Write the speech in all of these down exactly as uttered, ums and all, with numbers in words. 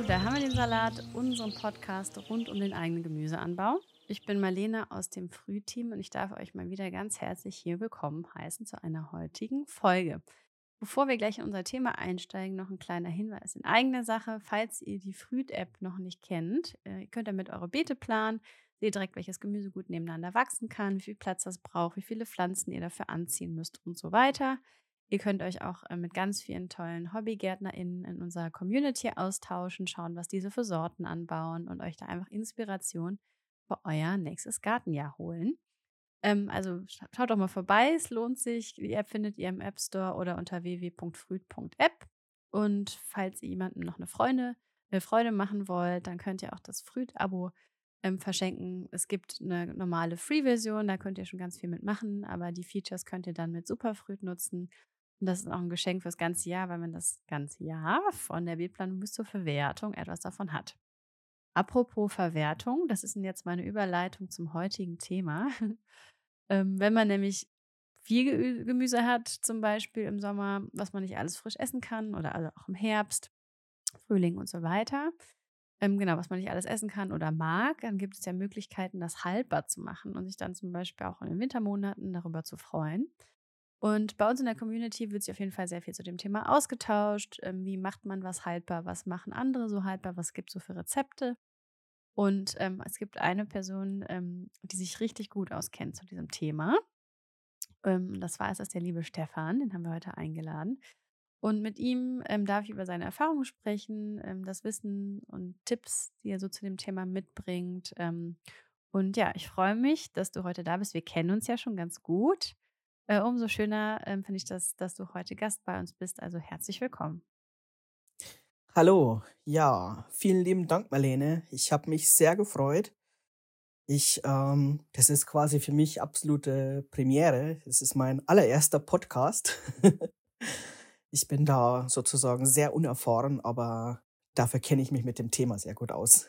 da haben wir den Salat, unseren Podcast rund um den eigenen Gemüseanbau. Ich bin Marlene aus dem Frühteam und ich darf euch mal wieder ganz herzlich hier willkommen heißen zu einer heutigen Folge. Bevor wir gleich in unser Thema einsteigen, noch ein kleiner Hinweis in eigener Sache. Falls ihr die Früht-App noch nicht kennt, äh, ihr könnt damit eure Beete planen, seht direkt, welches Gemüse gut nebeneinander wachsen kann, wie viel Platz das braucht, wie viele Pflanzen ihr dafür anziehen müsst und so weiter. Ihr könnt euch auch äh, mit ganz vielen tollen HobbygärtnerInnen in unserer Community austauschen, schauen, was diese für Sorten anbauen und euch da einfach Inspiration für euer nächstes Gartenjahr holen. Ähm, also scha- schaut doch mal vorbei, es lohnt sich. Die App findet ihr im App Store oder unter w w w punkt früd punkt app. Und falls ihr jemandem noch eine Freude, eine Freude machen wollt, dann könnt ihr auch das Früd-Abo ähm, verschenken. Es gibt eine normale Free-Version, da könnt ihr schon ganz viel mitmachen, aber die Features könnt ihr dann mit Superfrüd nutzen. Und das ist auch ein Geschenk fürs ganze Jahr, weil man das ganze Jahr von der Beetplanung bis zur Verwertung etwas davon hat. Apropos Verwertung, das ist jetzt meine Überleitung zum heutigen Thema. Ähm, wenn man nämlich viel Ge Gemüse hat, zum Beispiel im Sommer, was man nicht alles frisch essen kann oder also auch im Herbst, Frühling und so weiter, ähm, genau, was man nicht alles essen kann oder mag, dann gibt es ja Möglichkeiten, das haltbar zu machen und sich dann zum Beispiel auch in den Wintermonaten darüber zu freuen. Und bei uns in der Community wird sich auf jeden Fall sehr viel zu dem Thema ausgetauscht. Ähm, wie macht man was haltbar? Was machen andere so haltbar? Was gibt es so für Rezepte? Und ähm, es gibt eine Person, ähm, die sich richtig gut auskennt zu diesem Thema. Ähm, das war es, ist der liebe Stefan, den haben wir heute eingeladen. Und mit ihm ähm, darf ich über seine Erfahrungen sprechen, ähm, das Wissen und Tipps, die er so zu dem Thema mitbringt. Ähm, und ja, ich freue mich, dass du heute da bist. Wir kennen uns ja schon ganz gut. Äh, umso schöner ähm, finde ich das, dass du heute Gast bei uns bist. Also herzlich willkommen. Hallo, ja, vielen lieben Dank, Marlene. Ich habe mich sehr gefreut. Ich, ähm, das ist quasi für mich absolute Premiere. Es ist mein allererster Podcast. Ich bin da sozusagen sehr unerfahren, aber dafür kenne ich mich mit dem Thema sehr gut aus.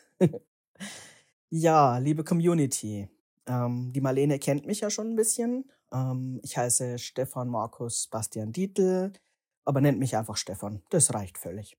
Ja, liebe Community, ähm, die Marlene kennt mich ja schon ein bisschen. Ähm, ich heiße Stefan Markus Bastian Dietl, aber nennt mich einfach Stefan. Das reicht völlig.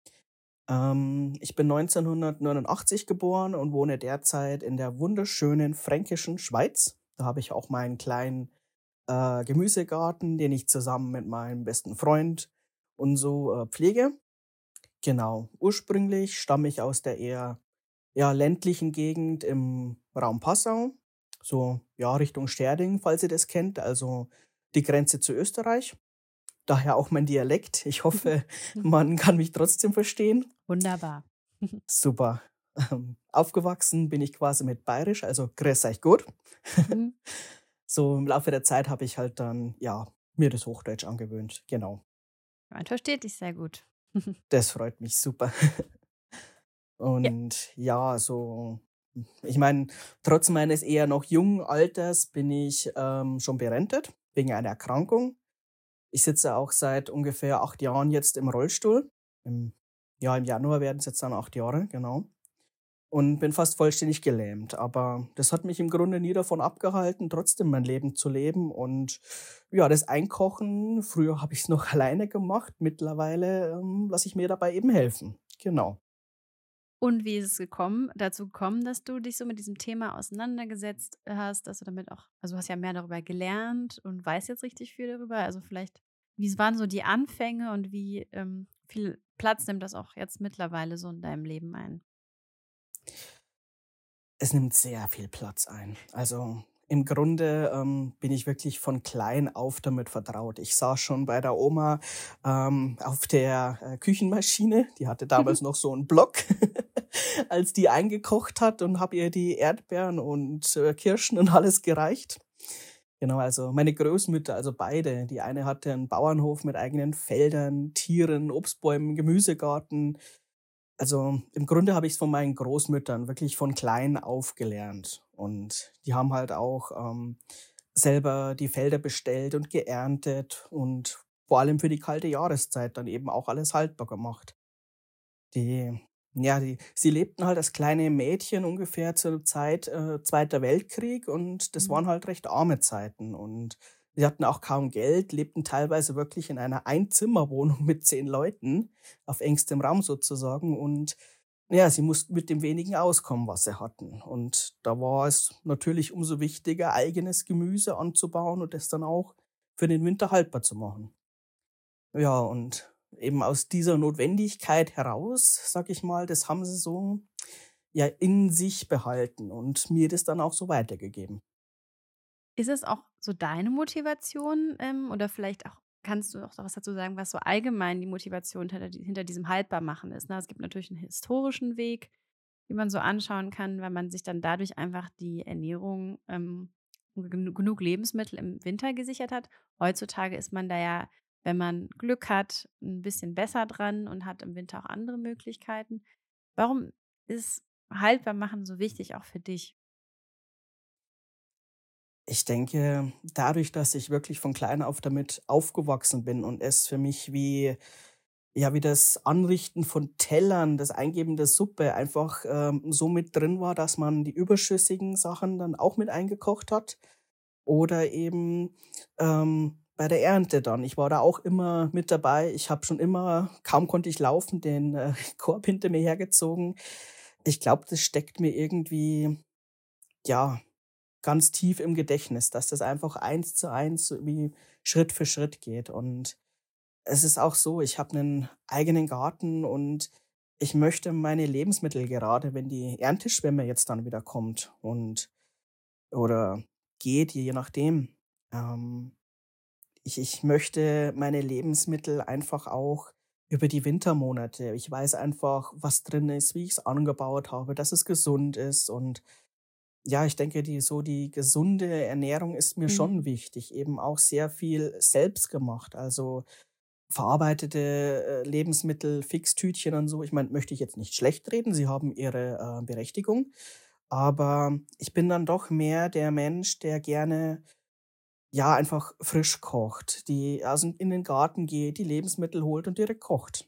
Ähm, ich bin neunzehnhundertneunundachtzig geboren und wohne derzeit in der wunderschönen fränkischen Schweiz. Da habe ich auch meinen kleinen äh, Gemüsegarten, den ich zusammen mit meinem besten Freund und so äh, pflege. Genau. Ursprünglich stamme ich aus der eher ja, ländlichen Gegend im Raum Passau. So, ja, Richtung Sterding, falls ihr das kennt, also die Grenze zu Österreich. Daher auch mein Dialekt. Ich hoffe, man kann mich trotzdem verstehen. Wunderbar. Super. Ähm, aufgewachsen bin ich quasi mit Bayerisch, also grüß euch gut. Mhm. So im Laufe der Zeit habe ich halt dann, ja, mir das Hochdeutsch angewöhnt. Genau. Man versteht dich sehr gut. Das freut mich super. Ja. Und ja, so, ich meine, trotz meines eher noch jungen Alters bin ich ähm, schon berentet wegen einer Erkrankung. Ich sitze auch seit ungefähr acht Jahren jetzt im Rollstuhl. Im, ja, im Januar werden es jetzt dann acht Jahre, genau. Und bin fast vollständig gelähmt. Aber das hat mich im Grunde nie davon abgehalten, trotzdem mein Leben zu leben. Und ja, das Einkochen, früher habe ich es noch alleine gemacht, mittlerweile ähm, lasse ich mir dabei eben helfen. Genau. Und wie ist es gekommen dazu gekommen, dass du dich so mit diesem Thema auseinandergesetzt hast, dass du damit auch also, du hast ja mehr darüber gelernt und weißt jetzt richtig viel darüber. Also, vielleicht wie waren so die Anfänge und wie, ähm, viel Platz nimmt das auch jetzt mittlerweile so in deinem Leben ein? Es nimmt sehr viel Platz ein. Also im Grunde ähm, bin ich wirklich von klein auf damit vertraut. Ich saß schon bei der Oma ähm, auf der äh, Küchenmaschine. Die hatte damals noch so einen Block, als die eingekocht hat und habe ihr die Erdbeeren und äh, Kirschen und alles gereicht. Genau, also meine Großmütter, also beide. Die eine hatte einen Bauernhof mit eigenen Feldern, Tieren, Obstbäumen, Gemüsegarten. Also, im Grunde habe ich's von meinen Großmüttern wirklich von klein auf gelernt. Und die haben halt auch, ähm, selber die Felder bestellt und geerntet und vor allem für die kalte Jahreszeit dann eben auch alles haltbar gemacht. Die ja, die sie lebten halt als kleine Mädchen ungefähr zur Zeit, äh, Zweiter Weltkrieg und das Mhm. waren halt recht arme Zeiten und sie hatten auch kaum Geld, lebten teilweise wirklich in einer Einzimmerwohnung mit zehn Leuten auf engstem Raum sozusagen und ja, sie mussten mit dem wenigen auskommen, was sie hatten. Und da war es natürlich umso wichtiger, eigenes Gemüse anzubauen und das dann auch für den Winter haltbar zu machen. Ja, und eben aus dieser Notwendigkeit heraus, sage ich mal, das haben sie so, ja, in sich behalten und mir das dann auch so weitergegeben. Ist es auch so deine Motivation, ähm, oder vielleicht auch kannst du auch so was dazu sagen, was so allgemein die Motivation hinter di hinter diesem Haltbarmachen ist, ne? Es gibt natürlich einen historischen Weg, den man so anschauen kann, weil man sich dann dadurch einfach die Ernährung, ähm, und genu genug Lebensmittel im Winter gesichert hat. Heutzutage ist man da ja, wenn man Glück hat, ein bisschen besser dran und hat im Winter auch andere Möglichkeiten. Warum ist Haltbarmachen so wichtig auch für dich? Ich denke, dadurch, dass ich wirklich von klein auf damit aufgewachsen bin und es für mich wie ja, wie das Anrichten von Tellern, das Eingeben der Suppe einfach, ähm, so mit drin war, dass man die überschüssigen Sachen dann auch mit eingekocht hat oder eben, ähm, bei der Ernte dann. Ich war da auch immer mit dabei. Ich habe schon immer, kaum konnte ich laufen, den, äh, Korb hinter mir hergezogen. Ich glaube, das steckt mir irgendwie, ja, ganz tief im Gedächtnis, dass das einfach eins zu eins so wie Schritt für Schritt geht. Und es ist auch so, ich habe einen eigenen Garten und ich möchte meine Lebensmittel, gerade wenn die Ernteschwemme jetzt dann wieder kommt und oder geht, je nachdem, ähm, ich ich möchte meine Lebensmittel einfach auch über die Wintermonate, ich weiß einfach, was drin ist, wie ich es angebaut habe, dass es gesund ist. Und ja, ich denke, die so die gesunde Ernährung ist mir schon Mhm. wichtig, eben auch sehr viel selbst gemacht. Also, verarbeitete, äh, Lebensmittel, Fixtütchen und so. Ich meine, möchte ich jetzt nicht schlecht reden, sie haben ihre, äh, Berechtigung, aber ich bin dann doch mehr der Mensch, der gerne, ja, einfach frisch kocht, die aus'm in den Garten geht, die Lebensmittel holt und direkt kocht.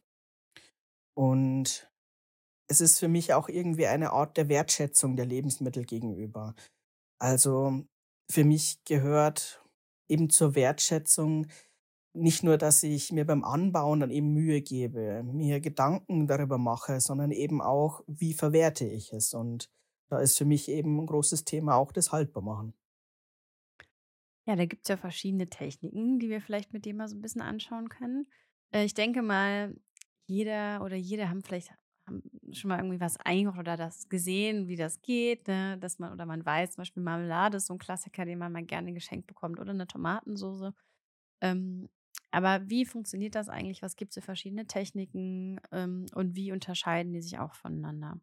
Und es ist für mich auch irgendwie eine Art der Wertschätzung der Lebensmittel gegenüber. Also, für mich gehört eben zur Wertschätzung nicht nur, dass ich mir beim Anbauen dann eben Mühe gebe, mir Gedanken darüber mache, sondern eben auch, wie verwerte ich es? Und da ist für mich eben 'n großes Thema auch das Haltbarmachen. Ja, da gibt's ja verschiedene Techniken, die wir vielleicht mit dir mal so ein bisschen anschauen können. Äh, ich denke mal, jeder oder jede haben vielleicht haben schon mal irgendwie was eingekocht oder das gesehen, wie das geht, ne? Dass man oder man weiß, zum Beispiel Marmelade ist so ein Klassiker, den man mal gerne geschenkt bekommt oder eine Tomatensoße. Ähm, aber wie funktioniert das eigentlich? Was gibt's für verschiedene Techniken, ähm, und wie unterscheiden die sich auch voneinander?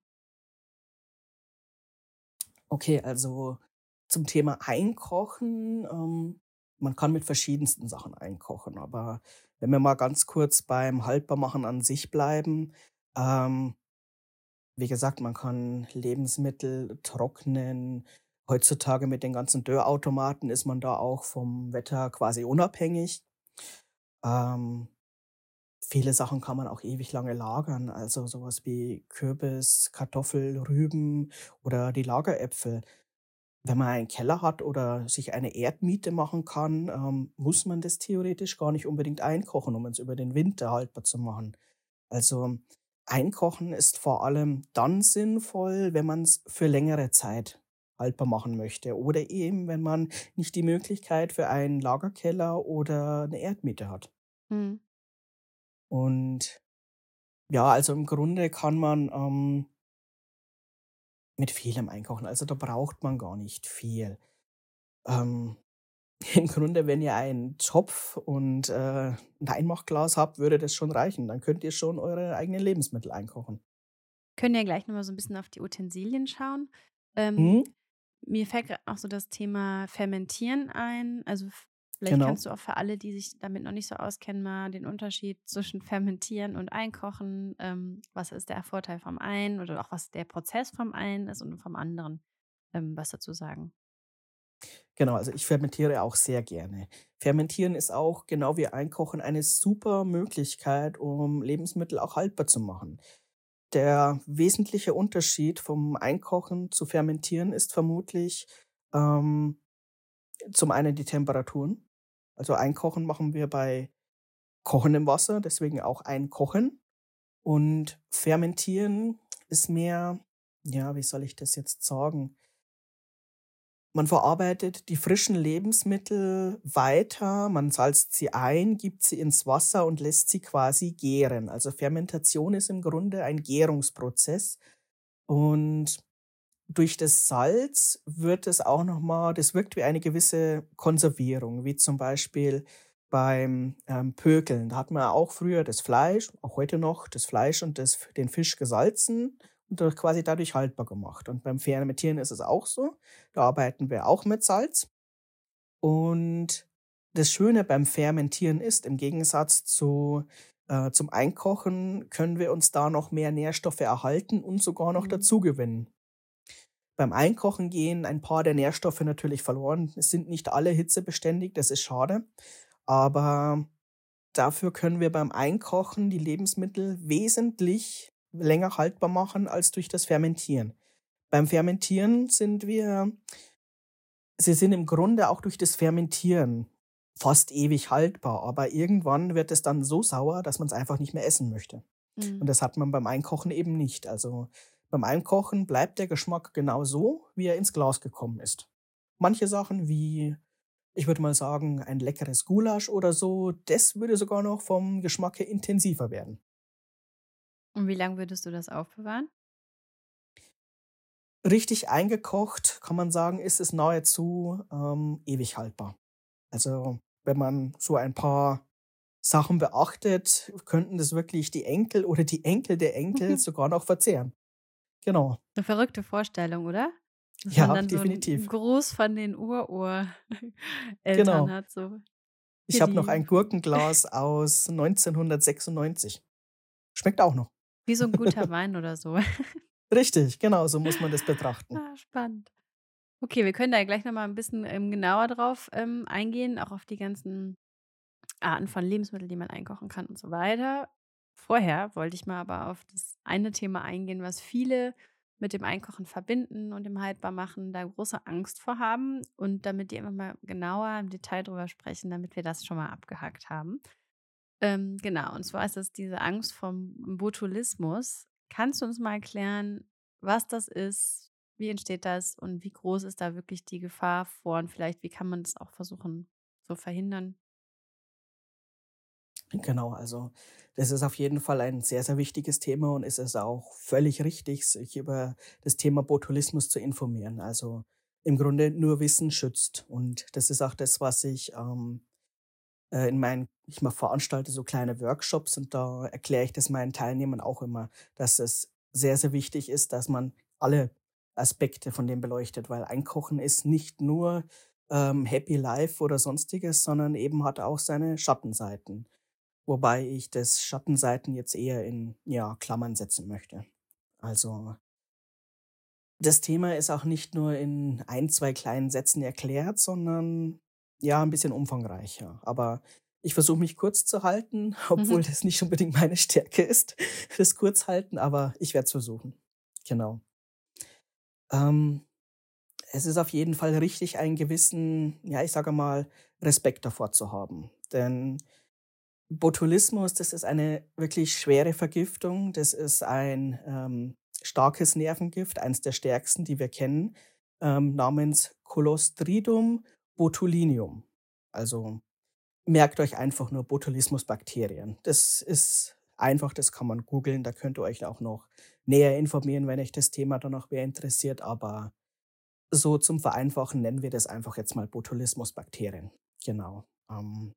Okay, also zum Thema Einkochen, ähm, man kann mit verschiedensten Sachen einkochen, aber wenn wir mal ganz kurz beim Haltbarmachen an sich bleiben, ähm, wie gesagt, man kann Lebensmittel trocknen. Heutzutage mit den ganzen Dörrautomaten ist man da auch vom Wetter quasi unabhängig. Ähm, Viele Sachen kann man auch ewig lange lagern, also sowas wie Kürbis, Kartoffel, Rüben oder die Lageräpfel. Wenn man einen Keller hat oder sich eine Erdmiete machen kann, ähm, muss man das theoretisch gar nicht unbedingt einkochen, um es über den Winter haltbar zu machen. Also, Einkochen ist vor allem dann sinnvoll, wenn man es für längere Zeit haltbar machen möchte oder eben, wenn man nicht die Möglichkeit für einen Lagerkeller oder eine Erdmiete hat. Mhm. Und ja, also im Grunde kann man, ähm, mit vielem einkochen. Also, da braucht man gar nicht viel. Ähm, Im Grunde, wenn ihr einen Topf und, äh, 'n Einmachglas habt, würde das schon reichen. Dann könnt ihr schon eure eigenen Lebensmittel einkochen. Können ja gleich noch mal so ein bisschen auf die Utensilien schauen. Ähm Mhm, Mir fällt grad noch so das Thema Fermentieren ein. Also, v vielleicht genau. kannst du auch für alle, die sich damit noch nicht so auskennen, mal den Unterschied zwischen Fermentieren und Einkochen, ähm, was ist der Vorteil vom einen oder auch was der Prozess vom einen ist und vom anderen, ähm, was dazu sagen. Genau, also ich fermentiere auch sehr gerne. Fermentieren ist auch, genau wie Einkochen, eine super Möglichkeit, um Lebensmittel auch haltbar zu machen. Der wesentliche Unterschied vom Einkochen zu Fermentieren ist vermutlich, ähm, zum einen die Temperaturen. Also Einkochen machen wir bei kochendem Wasser, deswegen auch Einkochen. Und Fermentieren ist mehr, ja, wie soll ich das jetzt sagen? Man verarbeitet die frischen Lebensmittel weiter, man salzt sie ein, gibt sie ins Wasser und lässt sie quasi gären. Also Fermentation ist im Grunde ein Gärungsprozess und durch das Salz wird es auch noch mal das wirkt wie eine gewisse Konservierung, wie zum Beispiel beim, ähm, Pökeln. Da hat man auch früher das Fleisch, auch heute noch, das Fleisch und das den Fisch gesalzen und da quasi dadurch haltbar gemacht. Und beim Fermentieren ist es auch so. Da arbeiten wir auch mit Salz. Und das Schöne beim Fermentieren ist, im Gegensatz zu äh, zum Einkochen können wir uns da noch mehr Nährstoffe erhalten und sogar noch Mhm. dazugewinnen. Beim Einkochen gehen ein paar der Nährstoffe natürlich verloren. Es sind nicht alle hitzebeständig, das ist schade. Aber dafür können wir beim Einkochen die Lebensmittel wesentlich länger haltbar machen als durch das Fermentieren. Beim Fermentieren sind wir sie sind im Grunde auch durch das Fermentieren fast ewig haltbar, aber irgendwann wird es dann so sauer, dass man es einfach nicht mehr essen möchte. Und Mhm. das hat man beim Einkochen eben nicht. Also, beim Einkochen bleibt der Geschmack genau so, wie er ins Glas gekommen ist. Manche Sachen wie, ich würde mal sagen, ein leckeres Gulasch oder so, das würde sogar noch vom Geschmack her intensiver werden. Und wie lang würdest du das aufbewahren? Richtig eingekocht, kann man sagen, ist es nahezu, ähm, ewig haltbar. Also, wenn man so ein paar Sachen beachtet, könnten das wirklich die Enkel oder die Enkel der Enkel sogar noch verzehren. Genau. 'Ne verrückte Vorstellung, oder? Dass man Ja, dann so 'n definitiv. Gruß von den Urur Eltern Genau. hat, so: Ich „Hier habe noch die“, ein Gurkenglas aus neunzehnhundertsechsundneunzig. Schmeckt auch noch. wie so 'n guter Wein oder so. Richtig, genau, so muss man das betrachten. Ah, spannend. Okay, wir können da ja gleich noch mal 'n bisschen, ähm, genauer drauf, ähm, eingehen, auch auf die ganzen Arten von Lebensmitteln, die man einkochen kann und so weiter. Vorher wollte ich mal aber auf das eine Thema eingehen, was viele mit dem Einkochen verbinden und dem Haltbarmachen, da große Angst vor haben und damit die einfach mal genauer im Detail drüber sprechen, damit wir das schon mal abgehakt haben. Ähm, genau, und zwar ist das diese Angst vom Botulismus. Kannst du uns mal erklären, was das ist? Wie entsteht das und wie groß ist da wirklich die Gefahr vor und vielleicht wie kann man das auch versuchen zu verhindern? Genau, also das ist auf jeden Fall ein sehr, sehr wichtiges Thema und es ist auch völlig richtig, sich über das Thema Botulismus zu informieren. Also im Grunde nur Wissen schützt. Und das ist auch das, was ich ähm, äh, in meinen, ich mal veranstalte so kleine Workshops und da erkläre ich das meinen Teilnehmern auch immer, dass es sehr, sehr wichtig ist, dass man alle Aspekte von dem beleuchtet, weil Einkochen ist nicht nur ähm, Happy Life oder sonstiges, sondern eben hat auch seine Schattenseiten. Wobei ich das Schattenseiten jetzt eher in, ja, Klammern setzen möchte. Also, das Thema ist auch nicht nur in ein, zwei kleinen Sätzen erklärt, sondern, ja, ein bisschen umfangreicher. Aber ich versuche mich kurz zu halten, obwohl Mhm. das nicht unbedingt meine Stärke ist, das Kurzhalten, aber ich werde es versuchen. Genau. Ähm, Es ist auf jeden Fall richtig, einen gewissen, ja, ich sage mal, Respekt davor zu haben. Denn Botulismus, das ist eine wirklich schwere Vergiftung. Das ist ein, ähm, starkes Nervengift, eins der stärksten, die wir kennen, ähm, namens Clostridium botulinum. Also, merkt euch einfach nur Botulismusbakterien. Das ist einfach, das kann man googeln, da könnt ihr euch auch noch näher informieren, wenn euch das Thema dann noch mehr interessiert, aber so zum Vereinfachen nennen wir das einfach jetzt mal Botulismusbakterien. Genau. Ähm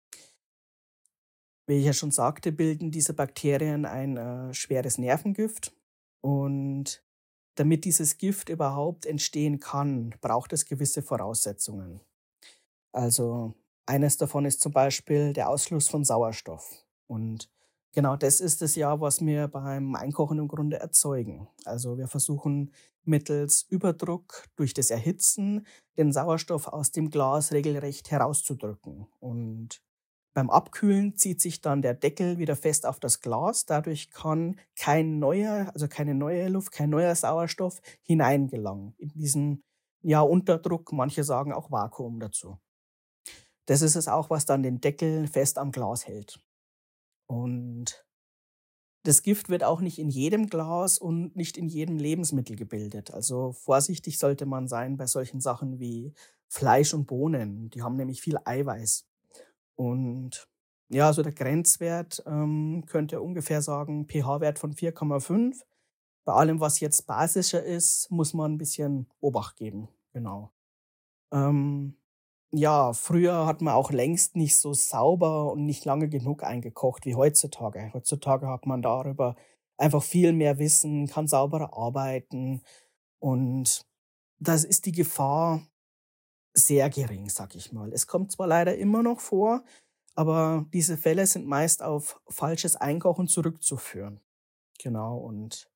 Wie ich ja schon sagte, bilden diese Bakterien ein, äh, schweres Nervengift und damit dieses Gift überhaupt entstehen kann, braucht es gewisse Voraussetzungen. Also, eines davon ist zum Beispiel der Ausschluss von Sauerstoff. Und genau das ist es ja, was wir beim Einkochen im Grunde erzeugen. Also, wir versuchen mittels Überdruck durch das Erhitzen den Sauerstoff aus dem Glas regelrecht herauszudrücken. Und beim Abkühlen zieht sich dann der Deckel wieder fest auf das Glas. Dadurch kann kein neuer, also keine neue Luft, kein neuer Sauerstoff hineingelangen in diesen, ja, Unterdruck. Manche sagen auch Vakuum dazu. Das ist es auch, was dann den Deckel fest am Glas hält. Und Das Gift wird auch nicht in jedem Glas und nicht in jedem Lebensmittel gebildet. Also vorsichtig sollte man sein bei solchen Sachen wie Fleisch und Bohnen. Die haben nämlich viel Eiweiß. Und ja, so der Grenzwert ähm, könnte ungefähr sagen, pH-Wert von vier Komma fünf. Bei allem, was jetzt basischer ist, muss man ein bisschen Obacht geben. Genau. Ähm, ja, früher hat man auch längst nicht so sauber und nicht lange genug eingekocht wie heutzutage. Heutzutage hat man darüber einfach viel mehr Wissen, kann sauberer arbeiten und das ist die Gefahr sehr gering, sag ich mal. Es kommt zwar leider immer noch vor, aber diese Fälle sind meist auf falsches Einkochen zurückzuführen. Genau und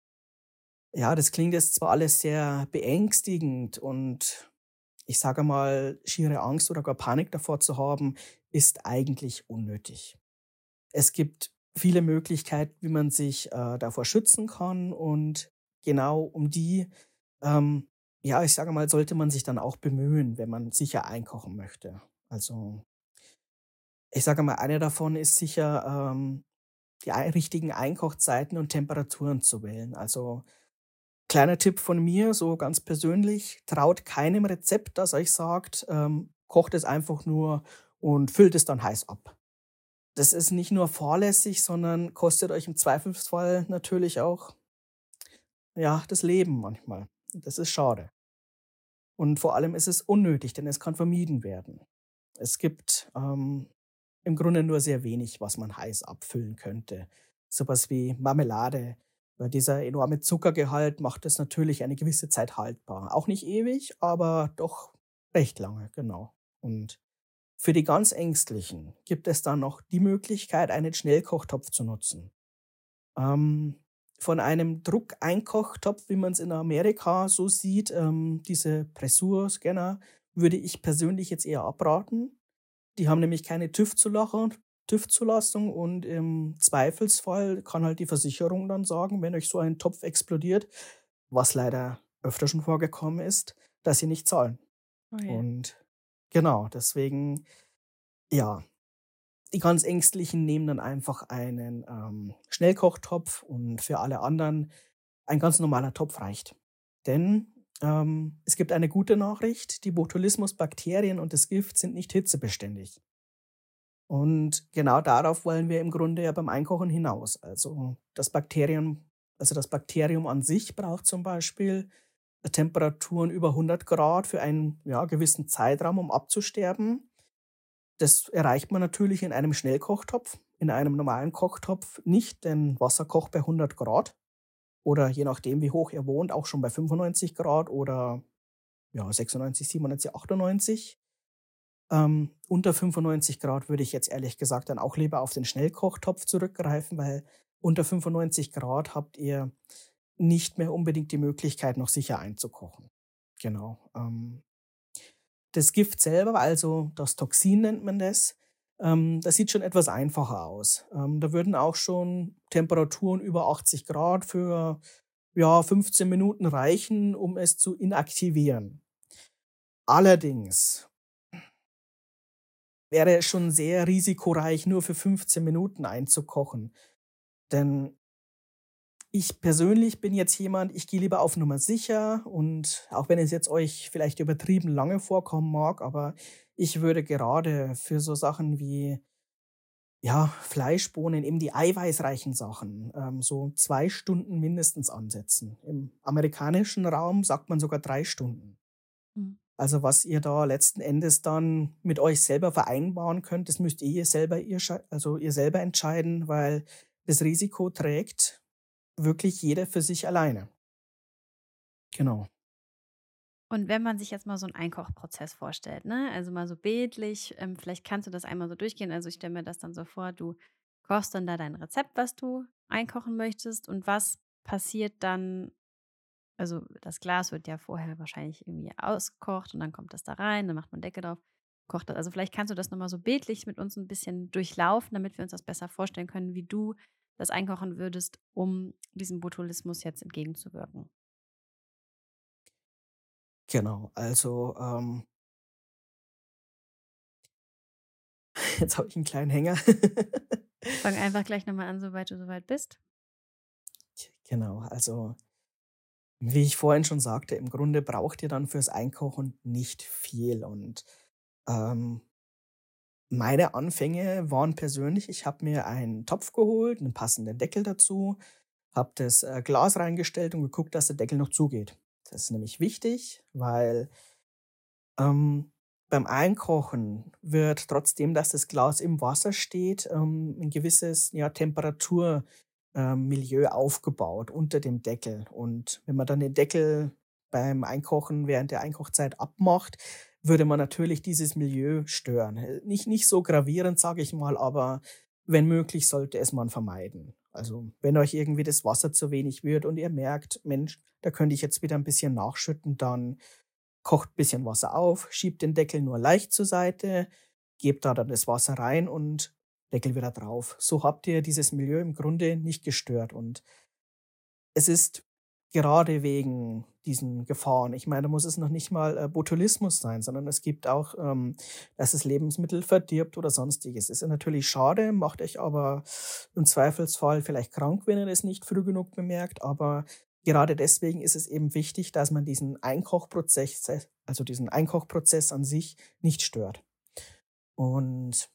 ja, das klingt jetzt zwar alles sehr beängstigend und ich sage mal, schiere Angst oder gar Panik davor zu haben, ist eigentlich unnötig. Es gibt viele Möglichkeiten, wie man sich, äh, davor schützen kann und genau um die, ähm, ja, ich sage mal, sollte man sich dann auch bemühen, wenn man sicher einkochen möchte. Also, ich sage mal, eine davon ist sicher, ähm, die ei richtigen Einkochzeiten und Temperaturen zu wählen. Also, kleiner Tipp von mir, so ganz persönlich, traut keinem Rezept, das euch sagt, ähm, kocht es einfach nur und füllt es dann heiß ab. Das ist nicht nur fahrlässig, sondern kostet euch im Zweifelsfall natürlich auch, ja, das Leben manchmal. Das ist schade. Und vor allem ist es unnötig, denn es kann vermieden werden. Es gibt, ähm, im Grunde nur sehr wenig, was man heiß abfüllen könnte. So was wie Marmelade, weil dieser enorme Zuckergehalt macht es natürlich eine gewisse Zeit haltbar. Auch nicht ewig, aber doch recht lange, genau. Und für die ganz Ängstlichen gibt es dann noch die Möglichkeit, einen Schnellkochtopf zu nutzen. Ähm, von einem Druckeinkochtopf, wie man es in Amerika so sieht, ähm, diese Pressurscanner, würde ich persönlich jetzt eher abraten. Die haben nämlich keine TÜV-Zulacher TÜV-Zulassung und im Zweifelsfall kann halt die Versicherung dann sagen, wenn euch so ein Topf explodiert, was leider öfter schon vorgekommen ist, dass sie nicht zahlen. Oh je. Und genau, deswegen, ja, die ganz Ängstlichen nehmen dann einfach einen, ähm, Schnellkochtopf und für alle anderen ein ganz normaler Topf reicht. Denn, ähm, es gibt eine gute Nachricht, die Botulismusbakterien und das Gift sind nicht hitzebeständig. Und genau darauf wollen wir im Grunde ja beim Einkochen hinaus. Also das Bakterium also das Bakterium an sich braucht zum Beispiel Temperaturen über hundert Grad für einen, ja, gewissen Zeitraum, um abzusterben. Das erreicht man natürlich in einem Schnellkochtopf. In einem normalen Kochtopf nicht, denn Wasser kocht bei hundert Grad oder je nachdem, wie hoch ihr wohnt, auch schon bei fünfundneunzig Grad oder ja, sechsundneunzig, siebenundneunzig, achtundneunzig. Ähm, unter fünfundneunzig Grad würde ich jetzt ehrlich gesagt dann auch lieber auf den Schnellkochtopf zurückgreifen, weil unter fünfundneunzig Grad habt ihr nicht mehr unbedingt die Möglichkeit, noch sicher einzukochen. Genau. Ähm, das Gift selber, also das Toxin nennt man das, ähm, das sieht schon etwas einfacher aus. Ähm, da würden auch schon Temperaturen über achtzig Grad für ja, fünfzehn Minuten reichen, um es zu inaktivieren. Allerdings wäre es schon sehr risikoreich, nur für fünfzehn Minuten einzukochen. Denn ich persönlich bin jetzt jemand, ich gehe lieber auf Nummer sicher und auch wenn es jetzt euch vielleicht übertrieben lange vorkommen mag, aber ich würde gerade für so Sachen wie, ja, Fleischbohnen, eben die eiweißreichen Sachen, ähm, so zwei Stunden mindestens ansetzen. Im amerikanischen Raum sagt man sogar drei Stunden. Mhm. Also, was ihr da letzten Endes dann mit euch selber vereinbaren könnt, das müsst ihr selber ihr schei also, ihr selber entscheiden, weil das Risiko trägt wirklich jeder für sich alleine. Genau. Und wenn man sich jetzt mal so einen Einkochprozess vorstellt, ne? Also, mal so bildlich, ähm, vielleicht kannst du das einmal so durchgehen. Also, ich stelle mir das dann so vor, du kochst dann da dein Rezept, was du einkochen möchtest und was passiert dann also, das Glas wird ja vorher wahrscheinlich irgendwie ausgekocht und dann kommt das da rein, dann macht man Deckel drauf, kocht das. Also, vielleicht kannst du das noch mal so bildlich mit uns ein bisschen durchlaufen, damit wir uns das besser vorstellen können, wie du das einkochen würdest, um diesem Botulismus jetzt entgegenzuwirken. Genau. Also, ähm, Jetzt habe ich einen kleinen Hänger. Fang einfach gleich nochmal an, sobald du soweit bist. Genau, also wie ich vorhin schon sagte, im Grunde braucht ihr dann fürs Einkochen nicht viel. Und ähm, meine Anfänge waren persönlich, ich habe mir einen Topf geholt, einen passenden Deckel dazu, habe das äh, Glas reingestellt und geguckt, dass der Deckel noch zugeht. Das ist nämlich wichtig, weil ähm, beim Einkochen wird trotzdem, dass das Glas im Wasser steht, ähm, ein gewisses, ja, Temperatur ähm, Milieu aufgebaut unter dem Deckel. Und wenn man dann den Deckel beim Einkochen während der Einkochzeit abmacht, würde man natürlich dieses Milieu stören. Äh, Nicht, nicht so gravierend, sage ich mal, aber wenn möglich, sollte es man vermeiden. Also wenn euch irgendwie das Wasser zu wenig wird und ihr merkt, Mensch, da könnte ich jetzt wieder ein bisschen nachschütten, dann kocht ein bisschen Wasser auf, schiebt den Deckel nur leicht zur Seite, gebt da dann das Wasser rein und Deckel wieder drauf. So habt ihr dieses Milieu im Grunde nicht gestört. Und es ist gerade wegen diesen Gefahren, ich meine, da muss es noch nicht mal äh, Botulismus sein, sondern es gibt auch, ähm, dass es Lebensmittel verdirbt oder sonstiges. Ist ja natürlich schade, macht euch aber im Zweifelsfall vielleicht krank, wenn ihr das nicht früh genug bemerkt. Aber gerade deswegen ist es eben wichtig, dass man diesen Einkochprozess, also diesen Einkochprozess an sich nicht stört. Und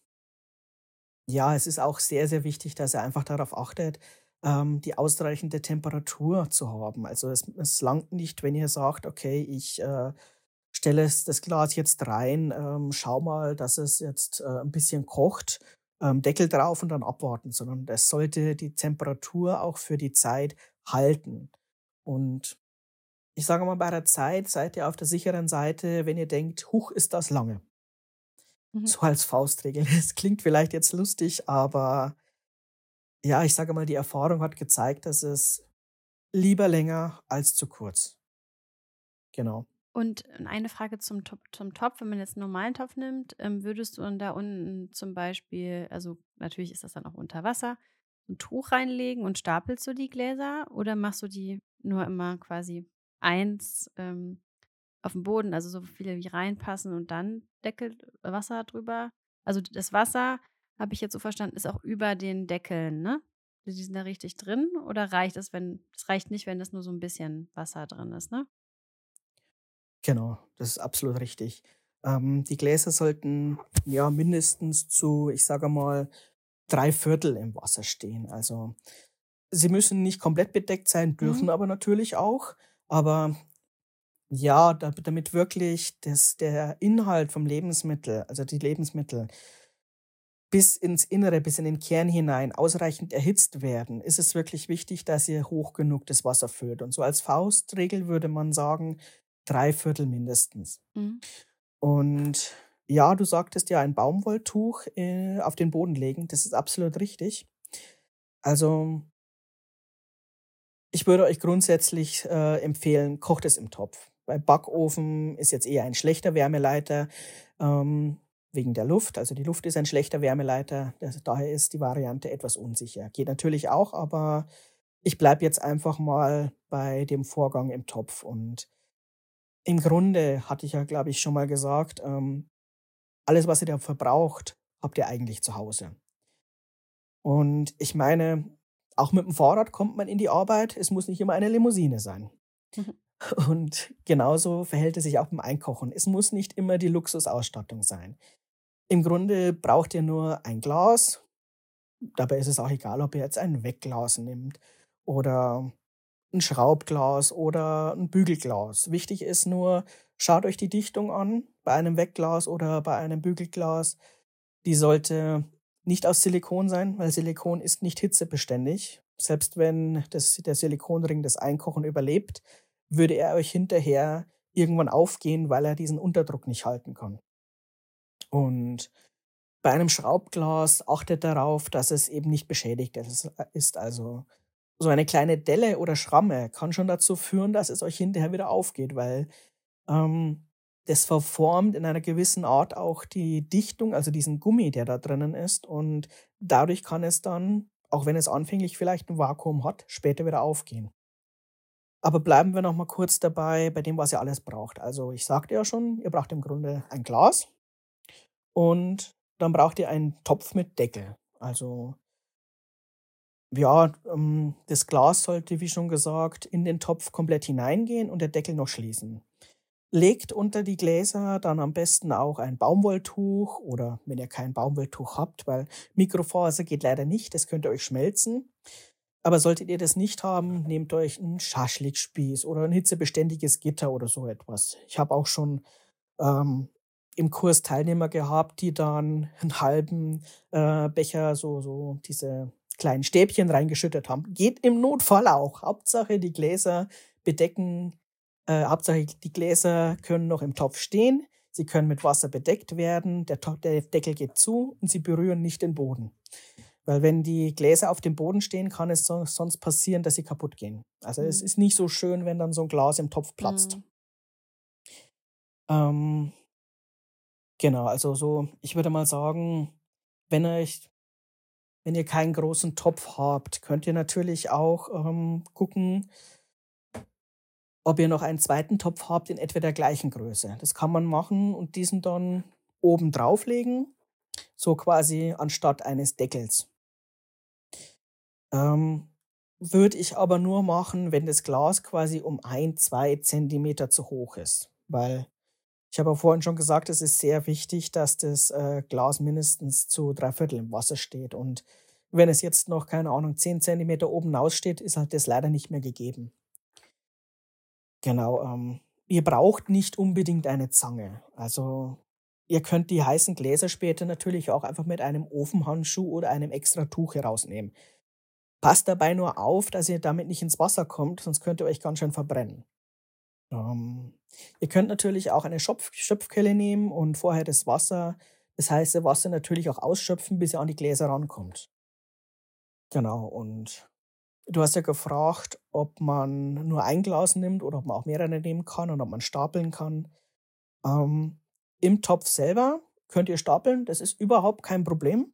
ja, es ist auch sehr, sehr wichtig, dass er einfach darauf achtet, ähm, die ausreichende Temperatur zu haben. Also es, es langt nicht, wenn ihr sagt, okay, ich äh, stelle es, das Glas jetzt rein, ähm, schau mal, dass es jetzt äh, ein bisschen kocht, ähm, Deckel drauf und dann abwarten, sondern es sollte die Temperatur auch für die Zeit halten. Und ich sage mal, bei der Zeit seid ihr auf der sicheren Seite, wenn ihr denkt, huch, ist das lange. Mhm. So als Faustregel. Es klingt vielleicht jetzt lustig, aber ja, ich sage mal, die Erfahrung hat gezeigt, dass es lieber länger als zu kurz. Genau. Und eine Frage zum, Top zum Topf, wenn man jetzt einen normalen Topf nimmt, ähm, würdest du dann da unten zum Beispiel, also natürlich ist das dann auch unter Wasser, ein Tuch reinlegen und stapelst du die Gläser oder machst du die nur immer quasi eins ähm, auf dem Boden, also so viele wie reinpassen und dann Deckel äh, Wasser drüber? Also das Wasser, habe ich jetzt so verstanden, ist auch über den Deckeln, ne? Die sind da richtig drin oder reicht es, wenn es reicht nicht, wenn das nur so ein bisschen Wasser drin ist, ne? Genau, das ist absolut richtig. Ähm, die Gläser sollten ja mindestens zu, ich sage mal, drei Viertel im Wasser stehen. Also sie müssen nicht komplett bedeckt sein, Mhm. dürfen aber natürlich auch. Aber ja, da, damit wirklich das, der Inhalt vom Lebensmittel, also die Lebensmittel, bis ins Innere, bis in den Kern hinein ausreichend erhitzt werden, ist es wirklich wichtig, dass ihr hoch genug das Wasser füllt. Und so als Faustregel würde man sagen, drei Viertel mindestens. Mhm. Und ja, du sagtest ja, ein Baumwolltuch äh, auf den Boden legen, das ist absolut richtig. Also ich würde euch grundsätzlich äh, empfehlen, kocht es im Topf. Bei Backofen ist jetzt eher ein schlechter Wärmeleiter ähm, wegen der Luft. Also die Luft ist ein schlechter Wärmeleiter. Das, daher ist die Variante etwas unsicher. Geht natürlich auch, aber ich bleibe jetzt einfach mal bei dem Vorgang im Topf. Und im Grunde hatte ich ja, glaube ich, schon mal gesagt, ähm, alles, was ihr da verbraucht, habt ihr eigentlich zu Hause. Und ich meine, auch mit dem Fahrrad kommt man in die Arbeit. Es muss nicht immer eine Limousine sein. Mhm. Und genauso verhält es sich auch beim Einkochen. Es muss nicht immer die Luxusausstattung sein. Im Grunde braucht ihr nur ein Glas. Dabei ist es auch egal, ob ihr jetzt ein Wegglas nehmt oder ein Schraubglas oder ein Bügelglas. Wichtig ist nur, schaut euch die Dichtung an bei einem Wegglas oder bei einem Bügelglas. Die sollte nicht aus Silikon sein, weil Silikon ist nicht hitzebeständig. Selbst wenn das, der Silikonring das Einkochen überlebt, würde er euch hinterher irgendwann aufgehen, weil er diesen Unterdruck nicht halten kann. Und bei einem Schraubglas achtet darauf, dass es eben nicht beschädigt ist. ist. Also so eine kleine Delle oder Schramme kann schon dazu führen, dass es euch hinterher wieder aufgeht, weil ähm, das verformt in einer gewissen Art auch die Dichtung, also diesen Gummi, der da drinnen ist. Und dadurch kann es dann, auch wenn es anfänglich vielleicht ein Vakuum hat, später wieder aufgehen. Aber bleiben wir noch mal kurz dabei, bei dem, was ihr alles braucht. Also ich sagte ja schon, ihr braucht im Grunde ein Glas und dann braucht ihr einen Topf mit Deckel. Also ja, ähm, das Glas sollte, wie schon gesagt, in den Topf komplett hineingehen und der Deckel noch schließen. Legt unter die Gläser dann am besten auch ein Baumwolltuch oder wenn ihr kein Baumwolltuch habt, weil Mikrofaser geht leider nicht, das könnte euch schmelzen. Aber solltet ihr das nicht haben, nehmt euch einen Schaschlikspieß oder ein hitzebeständiges Gitter oder so etwas. Ich habe auch schon ähm, im Kurs Teilnehmer gehabt, die dann einen halben äh, Becher so, so diese kleinen Stäbchen reingeschüttet haben. Geht im Notfall auch. Hauptsache die Gläser bedecken, äh, Hauptsache die Gläser können noch im Topf stehen. Sie können mit Wasser bedeckt werden, der, To- der Deckel geht zu und sie berühren nicht den Boden. Weil wenn die Gläser auf dem Boden stehen, kann es so, sonst passieren, dass sie kaputt gehen. Also es Mhm. ist nicht so schön, wenn dann so ein Glas im Topf platzt. Mhm. Ähm, genau, also so, ich würde mal sagen, wenn euch, wenn ihr keinen großen Topf habt, könnt ihr natürlich auch ähm, gucken, ob ihr noch einen zweiten Topf habt in etwa der gleichen Größe. Das kann man machen und diesen dann oben drauflegen, so quasi anstatt eines Deckels. Ähm, Würde ich aber nur machen, wenn das Glas quasi um ein, zwei Zentimeter zu hoch ist. Weil ich habe ja vorhin schon gesagt, es ist sehr wichtig, dass das äh, Glas mindestens zu drei Viertel im Wasser steht. Und wenn es jetzt noch, keine Ahnung, zehn Zentimeter oben aussteht, ist halt das leider nicht mehr gegeben. Genau, ähm, ihr braucht nicht unbedingt eine Zange. Also ihr könnt die heißen Gläser später natürlich auch einfach mit einem Ofenhandschuh oder einem extra Tuch herausnehmen. Passt dabei nur auf, dass ihr damit nicht ins Wasser kommt, sonst könnt ihr euch ganz schön verbrennen. Ähm, Ihr könnt natürlich auch eine Schopf Schöpfkelle nehmen und vorher das Wasser das heiße Wasser natürlich auch ausschöpfen, bis ihr an die Gläser rankommt. Genau, und du hast ja gefragt, ob man nur ein Glas nimmt oder ob man auch mehrere nehmen kann und ob man stapeln kann. Ähm, Im Topf selber könnt ihr stapeln, das ist überhaupt kein Problem.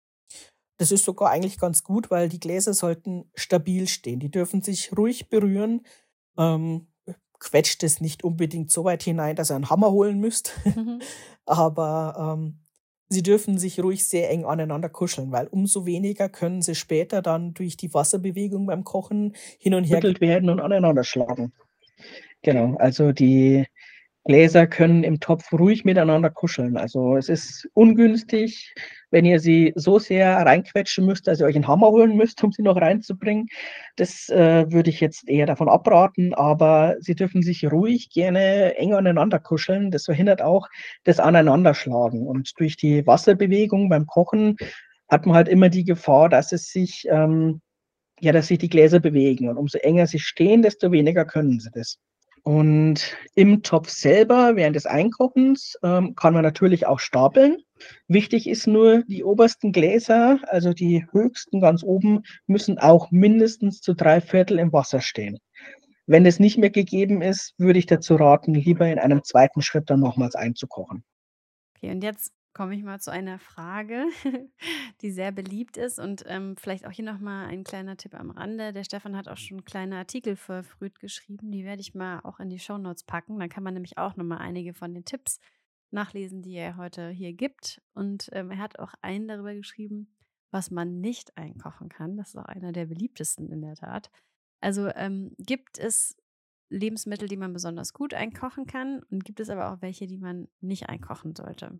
Das ist sogar eigentlich ganz gut, weil die Gläser sollten stabil stehen. Die dürfen sich ruhig berühren. Ähm, Quetscht es nicht unbedingt so weit hinein, dass ihr einen Hammer holen müsst. Mhm. Aber ähm, sie dürfen sich ruhig sehr eng aneinander kuscheln, weil umso weniger können sie später dann durch die Wasserbewegung beim Kochen hin und her gerüttelt werden und aneinander schlagen. Genau, also die Gläser können im Topf ruhig miteinander kuscheln. Also es ist ungünstig, wenn ihr sie so sehr reinquetschen müsst, dass ihr euch einen Hammer holen müsst, um sie noch reinzubringen. Das äh, würde ich jetzt eher davon abraten, aber sie dürfen sich ruhig gerne eng aneinander kuscheln. Das verhindert auch das Aneinanderschlagen. Und durch die Wasserbewegung beim Kochen hat man halt immer die Gefahr, dass es sich, ähm, ja, dass sich die Gläser bewegen. Und umso enger sie stehen, desto weniger können sie das. Und im Topf selber, während des Einkochens, ähm, kann man natürlich auch stapeln. Wichtig ist nur, die obersten Gläser, also die höchsten ganz oben, müssen auch mindestens zu drei Viertel im Wasser stehen. Wenn es nicht mehr gegeben ist, würde ich dazu raten, lieber in einem zweiten Schritt dann nochmals einzukochen. Okay, und jetzt komme ich mal zu einer Frage, die sehr beliebt ist und ähm, vielleicht auch hier nochmal ein kleiner Tipp am Rande. Der Stefan hat auch schon kleine Artikel für Früd geschrieben, die werde ich mal auch in die Shownotes packen. Dann kann man nämlich auch nochmal einige von den Tipps nachlesen, die er heute hier gibt. Und ähm, er hat auch einen darüber geschrieben, was man nicht einkochen kann. Das ist auch einer der beliebtesten in der Tat. Also ähm, gibt es Lebensmittel, die man besonders gut einkochen kann und gibt es aber auch welche, die man nicht einkochen sollte?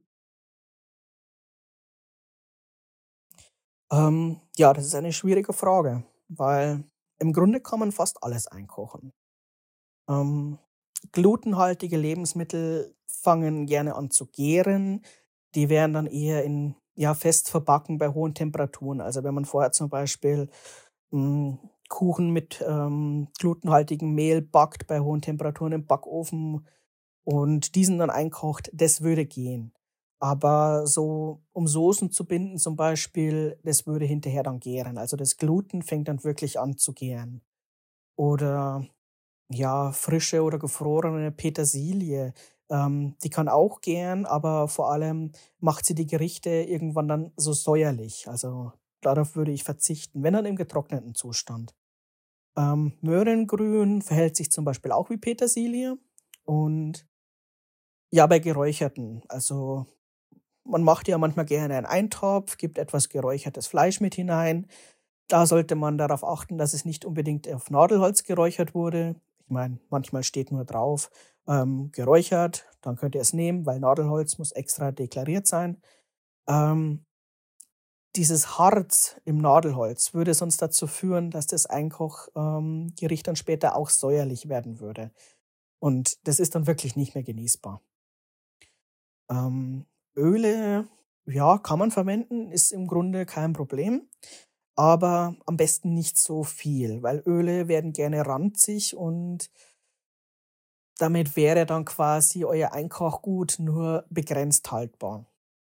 Ähm, ja, das ist eine schwierige Frage, weil im Grunde kann man fast alles einkochen. Ähm, Glutenhaltige Lebensmittel fangen gerne an zu gären. Die werden dann eher in ja, fest verbacken bei hohen Temperaturen. Also wenn man vorher zum Beispiel hm, Kuchen mit ähm, glutenhaltigem Mehl backt bei hohen Temperaturen im Backofen und diesen dann einkocht, das würde gehen. Aber so, um Soßen zu binden zum Beispiel, das würde hinterher dann gären. Also das Gluten fängt dann wirklich an zu gären. Oder ja, frische oder gefrorene Petersilie, ähm, die kann auch gären, aber vor allem macht sie die Gerichte irgendwann dann so säuerlich. Also darauf würde ich verzichten, wenn dann im getrockneten Zustand. Ähm, Möhrengrün verhält sich zum Beispiel auch wie Petersilie und ja, bei geräucherten, also man macht ja manchmal gerne einen Eintopf, gibt etwas geräuchertes Fleisch mit hinein. Da sollte man darauf achten, dass es nicht unbedingt auf Nadelholz geräuchert wurde. Ich meine, manchmal steht nur drauf, ähm, geräuchert, dann könnt ihr es nehmen, weil Nadelholz muss extra deklariert sein. Ähm, dieses Harz im Nadelholz würde sonst dazu führen, dass das Einkochgericht ähm, Gericht dann später auch säuerlich werden würde. Und das ist dann wirklich nicht mehr genießbar. Ähm, Öle, ja, kann man verwenden, ist im Grunde kein Problem, aber am besten nicht so viel, weil Öle werden gerne ranzig und damit wäre dann quasi euer Einkochgut nur begrenzt haltbar.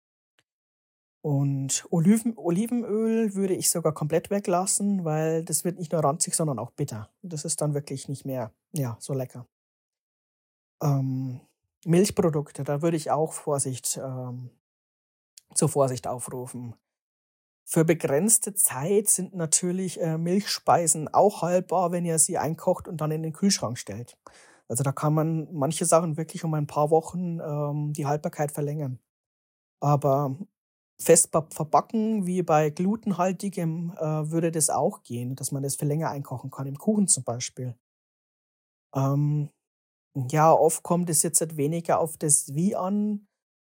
Und Oliven Olivenöl würde ich sogar komplett weglassen, weil das wird nicht nur ranzig, sondern auch bitter. Das ist dann wirklich nicht mehr, ja, so lecker. Ähm, Milchprodukte, da würde ich auch Vorsicht ähm, zur Vorsicht aufrufen. Für begrenzte Zeit sind natürlich, äh, Milchspeisen auch haltbar, wenn ihr sie einkocht und dann in den Kühlschrank stellt. Also, da kann man manche Sachen wirklich um ein paar Wochen, ähm, die Haltbarkeit verlängern. Aber fest ba verbacken wie bei glutenhaltigem, äh, würde das auch gehen, dass man das für länger einkochen kann, im Kuchen zum Beispiel. Ähm, ja, oft kommt es jetzt halt weniger auf das Wie an.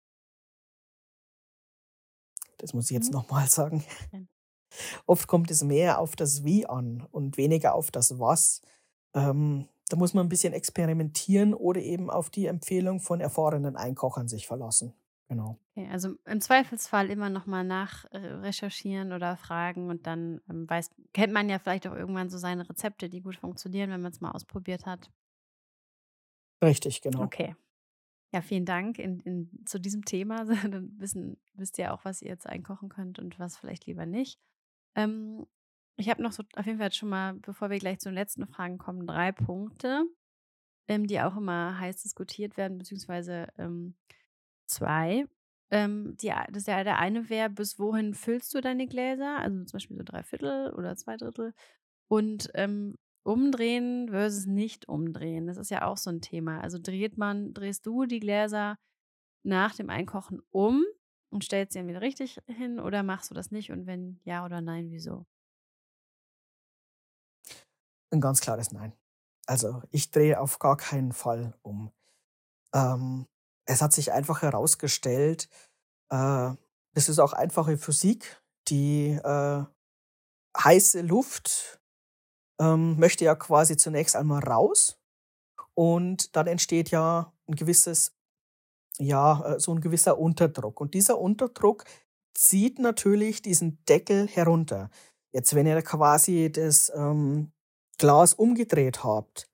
Das muss ich jetzt Mhm. noch mal sagen. Ja. Oft kommt es mehr auf das Wie an und weniger auf das Was. Ähm, da muss man ein bisschen experimentieren oder eben auf die Empfehlung von erfahrenen Einkochern sich verlassen. Genau. Okay, also im Zweifelsfall immer noch mal nach äh, recherchieren oder fragen und dann, ähm, weiß kennt man ja vielleicht auch irgendwann so seine Rezepte, die gut funktionieren, wenn man es mal ausprobiert hat. Richtig, genau. Okay. Ja, vielen Dank in in zu diesem Thema. Dann wissen wisst ihr auch, was ihr jetzt einkochen könnt und was vielleicht lieber nicht. Ähm, Ich habe noch so auf jeden Fall jetzt schon mal, bevor wir gleich zu den letzten Fragen kommen, drei Punkte, ähm, die auch immer heiß diskutiert werden, beziehungsweise, ähm, zwei. Ähm, die ei das ja der eine wäre: Bis wohin füllst du deine Gläser? Also, zum Beispiel so drei Viertel oder zwei Drittel. Und, ähm, umdrehen versus nicht umdrehen. Das ist ja auch so ein Thema. Also, dreht man drehst du die Gläser nach dem Einkochen um und stellst sie dann wieder richtig hin oder machst du das nicht und wenn ja oder nein, wieso? 'N ganz klares Nein. Also, ich drehe auf gar keinen Fall um. Ähm, Es hat sich einfach herausgestellt, äh, das ist auch einfache Physik, die, äh, heiße Luft, ähm, möchte ja quasi zunächst einmal raus und dann entsteht ja ein gewisses ja, äh, so ein gewisser Unterdruck. Und dieser Unterdruck zieht natürlich diesen Deckel herunter. Jetzt, wenn ihr quasi das, ähm, Glas umgedreht habt,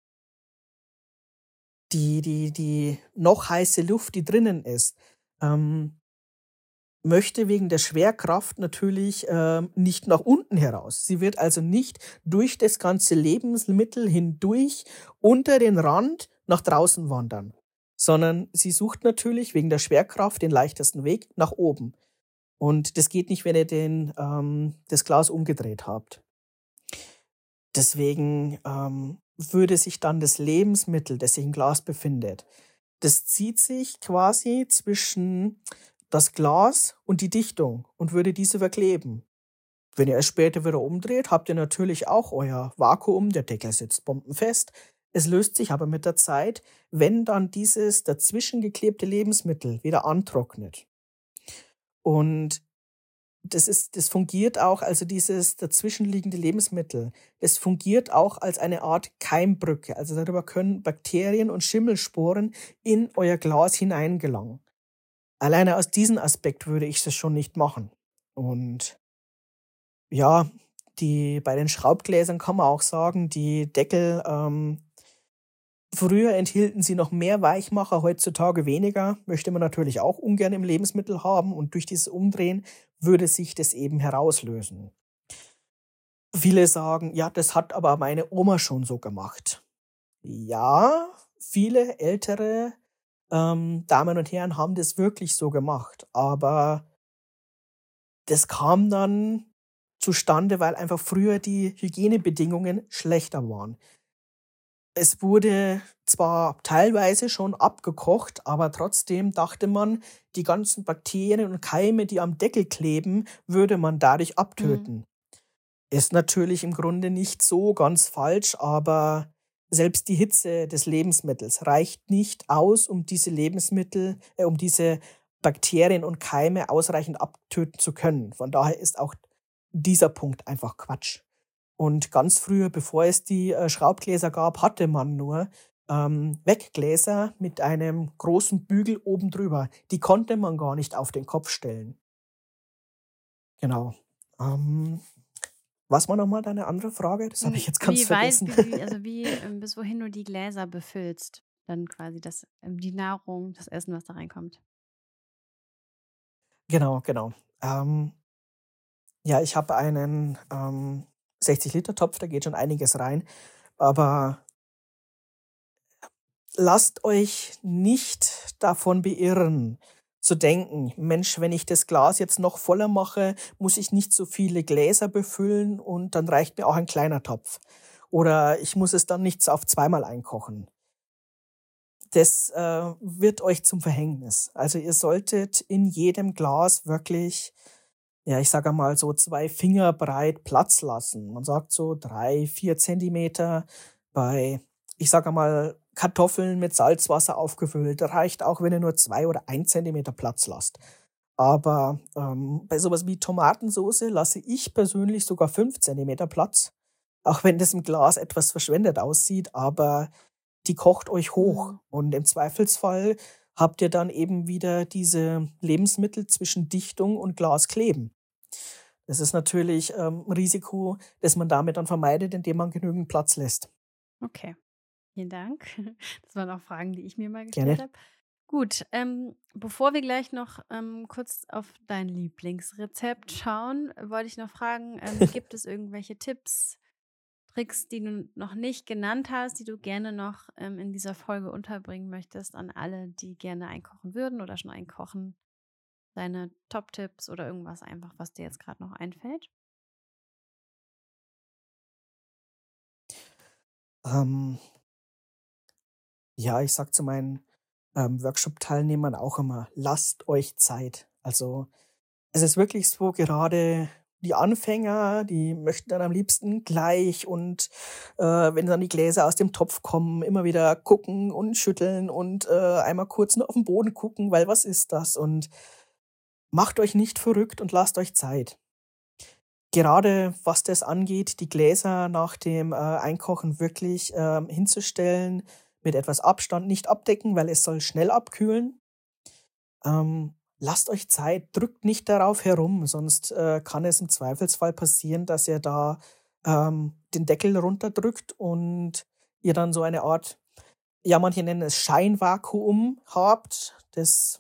die die die noch heiße Luft, die drinnen ist, ähm, möchte wegen der Schwerkraft natürlich, ähm, nicht nach unten heraus. Sie wird also nicht durch das ganze Lebensmittel hindurch unter den Rand nach draußen wandern, sondern sie sucht natürlich wegen der Schwerkraft den leichtesten Weg nach oben. Und das geht nicht, wenn ihr den ähm, das Glas umgedreht habt. Deswegen, ähm, würde sich dann das Lebensmittel, das sich im Glas befindet, das zieht sich quasi zwischen das Glas und die Dichtung und würde diese verkleben. Wenn ihr es später wieder umdreht, habt ihr natürlich auch euer Vakuum, der Deckel sitzt bombenfest. Es löst sich aber mit der Zeit, wenn dann dieses dazwischen geklebte Lebensmittel wieder antrocknet. Und das ist das fungiert auch, also dieses dazwischenliegende Lebensmittel, das fungiert auch als eine Art Keimbrücke. Also darüber können Bakterien und Schimmelsporen in euer Glas hineingelangen. Alleine aus diesem Aspekt würde ich es schon nicht machen. Und ja, die bei den Schraubgläsern kann man auch sagen, die Deckel, ähm, früher enthielten sie noch mehr Weichmacher, heutzutage weniger. Möchte man natürlich auch ungern im Lebensmittel haben und durch dieses Umdrehen würde sich das eben herauslösen. Viele sagen, ja, das hat aber meine Oma schon so gemacht. Ja, viele ältere ähm, Damen und Herren haben das wirklich so gemacht, aber das kam dann zustande, weil einfach früher die Hygienebedingungen schlechter waren. Es wurde zwar teilweise schon abgekocht, aber trotzdem dachte man, die ganzen Bakterien und Keime, die am Deckel kleben, würde man dadurch Mhm. abtöten. Ist natürlich im Grunde nicht so ganz falsch, aber selbst die Hitze des Lebensmittels reicht nicht aus, um diese Lebensmittel, äh, um diese Bakterien und Keime ausreichend abtöten zu können. Von daher ist auch dieser Punkt einfach Quatsch. Und ganz früher, bevor es die äh, Schraubgläser gab, hatte man nur ähm, Weggläser mit einem großen Bügel oben drüber. Die konnte man gar nicht auf den Kopf stellen. Genau. Ähm, was war nochmal deine andere Frage? Das habe ich Hm, jetzt ganz wie weit, vergessen. wie, wie, also wie, ähm, bis wohin du die Gläser befüllst, dann quasi das, ähm, die Nahrung, das Essen, was da reinkommt. Genau, genau. Ähm, ja, ich habe einen ähm, sechzig Liter Topf, da geht schon einiges rein. Aber lasst euch nicht davon beirren, zu denken, Mensch, wenn ich das Glas jetzt noch voller mache, muss ich nicht so viele Gläser befüllen und dann reicht mir auch ein kleiner Topf. Oder ich muss es dann nicht auf zweimal einkochen. Das äh, wird euch zum Verhängnis. Also ihr solltet in jedem Glas wirklich, ja, ich sage mal so zwei Finger breit Platz lassen. Man sagt so drei, vier Zentimeter bei, ich sage mal, Kartoffeln mit Salzwasser aufgefüllt. Reicht auch, wenn ihr nur zwei oder ein Zentimeter Platz lasst. Aber ähm, bei sowas wie Tomatensoße lasse ich persönlich sogar fünf Zentimeter Platz. Auch wenn das im Glas etwas verschwendet aussieht, aber die kocht euch hoch. Mhm. Und im Zweifelsfall habt ihr dann eben wieder diese Lebensmittel zwischen Dichtung und Glas kleben. Das ist natürlich ähm, 'n Risiko, das man damit dann vermeidet, indem man genügend Platz lässt. Okay, vielen Dank. Das waren auch Fragen, die ich mir mal gestellt Gerne. habe. Gut, ähm, bevor wir gleich noch ähm, kurz auf dein Lieblingsrezept schauen, äh, wollte ich noch fragen, ähm, gibt es irgendwelche Tipps, Tricks, die du noch nicht genannt hast, die du gerne noch ähm, in dieser Folge unterbringen möchtest an alle, die gerne einkochen würden oder schon einkochen? Deine Top-Tipps oder irgendwas einfach, was dir jetzt gerade noch einfällt? Ähm, ja, ich sage zu meinen ähm, Workshop-Teilnehmern auch immer: „Lasst euch Zeit.“ Also, es ist wirklich so, gerade die Anfänger, die möchten dann am liebsten gleich und, äh, wenn dann die Gläser aus dem Topf kommen, immer wieder gucken und schütteln und, äh, einmal kurz nur auf den Boden gucken, weil was ist das? Und macht euch nicht verrückt und lasst euch Zeit. Gerade was das angeht, die Gläser nach dem, äh, Einkochen wirklich, ähm, hinzustellen, mit etwas Abstand, nicht abdecken, weil es soll schnell abkühlen. Ähm, lasst euch Zeit, drückt nicht darauf herum, sonst, äh, kann es im Zweifelsfall passieren, dass ihr da, ähm, den Deckel runterdrückt und ihr dann so eine Art, ja, manche nennen es Scheinvakuum habt. Das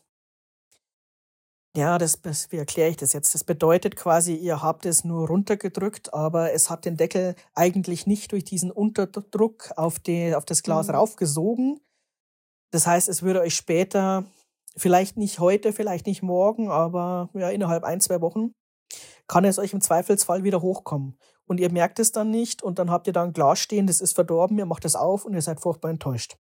ja, das das wie erkläre ich das jetzt? Das bedeutet quasi, ihr habt es nur runtergedrückt, aber es hat den Deckel eigentlich nicht durch diesen Unterdruck auf die auf das Glas Mhm. raufgesogen. Das heißt, es würde euch später, vielleicht nicht heute, vielleicht nicht morgen, aber ja, innerhalb ein zwei Wochen, kann es euch im Zweifelsfall wieder hochkommen. Und ihr merkt es dann nicht und dann habt ihr da 'n Glas stehen, das ist verdorben, ihr macht es auf und ihr seid furchtbar enttäuscht.